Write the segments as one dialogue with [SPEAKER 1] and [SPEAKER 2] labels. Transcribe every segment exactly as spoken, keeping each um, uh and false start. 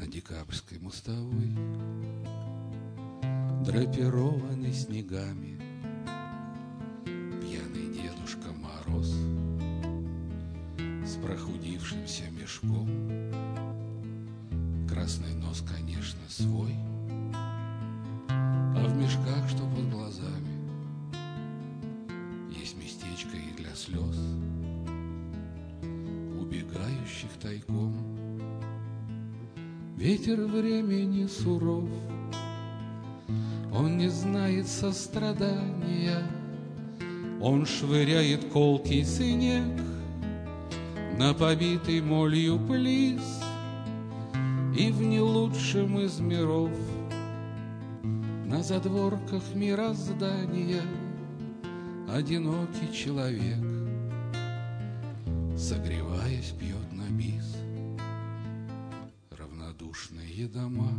[SPEAKER 1] декабрьской мостовой, драпированный снегами, пьяный Дедушка Мороз с прохудившимся мешком. Красный нос, конечно, свой, а в мешках, что под глазами, есть местечко и для слез, убегающих тайком. Ветер времени суров, он не знает сострадания, он швыряет колкий снег на побитый молью плиз, и в не лучшем из миров, на задворках мироздания, одинокий человек, согреваясь, пьет на бис. Равнодушные дома,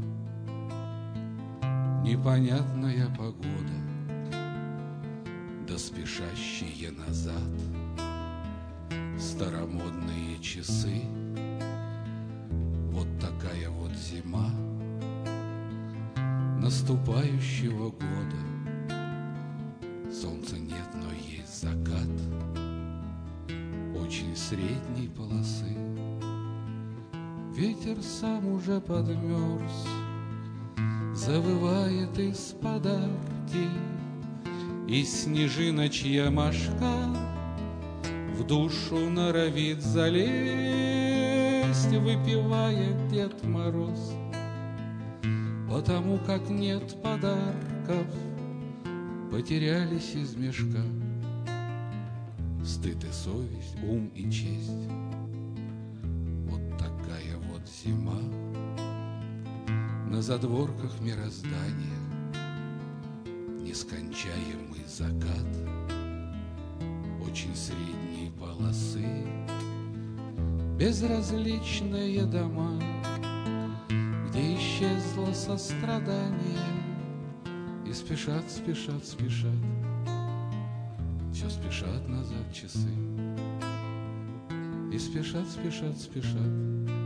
[SPEAKER 1] непонятная погода, да спешащие назад старомодные часы. Вот такая вот зима наступающего года. Солнца нет, но есть закат очень средней полосы. Ветер сам уже подмерз, завывает из подарки, и снежиночья мошка в душу норовит залезть, выпивает Дед Мороз, потому как нет подарков, потерялись из мешка стыд и совесть, ум и честь. Вот такая вот зима на задворках мироздания, нескончаемый закат очень средней полосы, безразличные дома, где исчезло сострадание, и спешат, спешат, спешат, все спешат назад часы, и спешат, спешат, спешат,